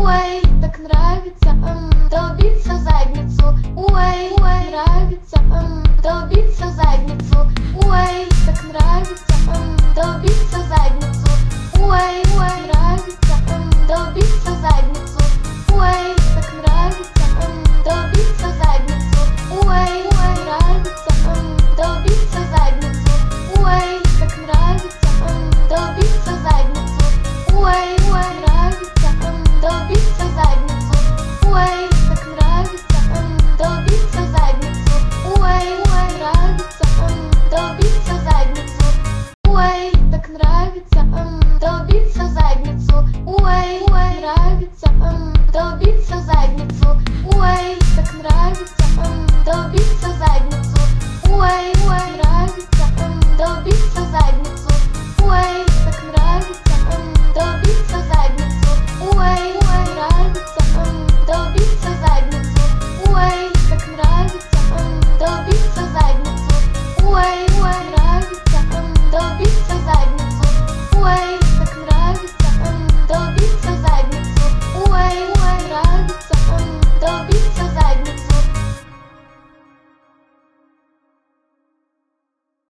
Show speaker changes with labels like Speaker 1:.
Speaker 1: Ой, так нравится, долбиться в задницу. Ой, нравится, долбиться в задницу. Ой, так нравится, долбиться в задницу. Ой, нравится, долбиться в задницу. Ой, так нравится, долбиться в задницу. Ой, нравится, долбиться в задницу. Ой, так нравится, долбиться в задницу. Ой, нравится, долбиться в задницу. Ой, так нравится, долбиться в задницу. Ой, нравится, долбиться в задницу. Ой, так нравится, долбиться в задницу. Ой, нравится, долбиться в задницу. Ой, так нравится, долбиться в задницу. Ой, нравится, долбиться в задницу. Ой, так нравится, долбиться в задницу. Ой, нравится, долбиться в задницу.